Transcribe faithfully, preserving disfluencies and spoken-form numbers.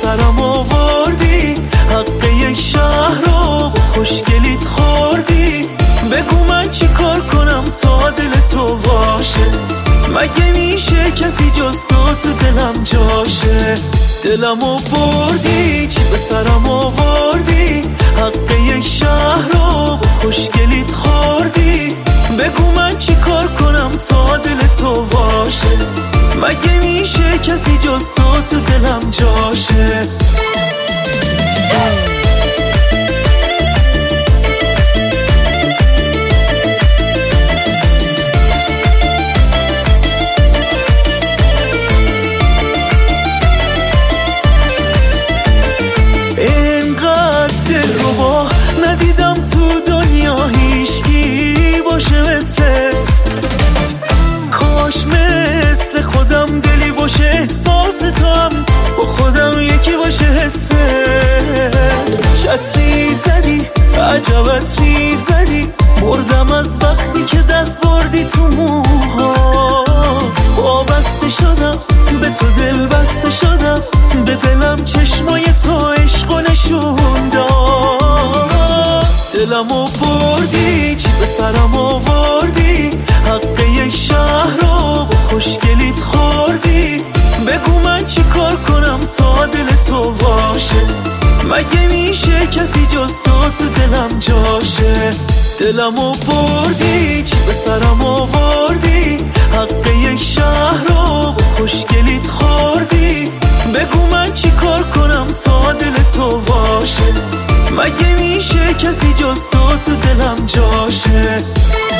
سرم آوردی، حق یک شهر رو خوشگلیت خوردی. بگو من چی کار کنم تا دل تو باشه؟ مگه میشه کسی جز تو تو دلم جاشه؟ دلمو بردی، چی به سرم آوردی، حق یک شهر رو خوشگلیت خوردی. بگو من چی کار کنم تا دل تو باشه؟ مگه میشه کسی جز تو تو دلم جاشه؟ اینقدر دلربا ندیدم تو دنیا، هیچکی باشه مثلت. کاش مثل خودم دلی باشه، احساس تو هم با خودم یکی باشه حست. چتری زدی، عجب عطری زدی، مردم از وقتی که دست بردی تو موها. وابسته شدم به تو، دل بسته شدم به دلم، چشمای تو عشق و نشون داد. دلمو بردی، چی به سرم آوردی، حق یک شهر رو خوشگلیت خوردی. بگو من چی کار کنم تا دل تو باشه؟ مگه میشه کسی جز تو تو دلم جاشه؟ دلمو بردی، چی به سرم آوردی، حق یک شهر رو خوشگلیت خوردی. بگو من چی کار کنم تا دل تو باشه؟ مگه میشه کسی جز تو تو دلم جاشه؟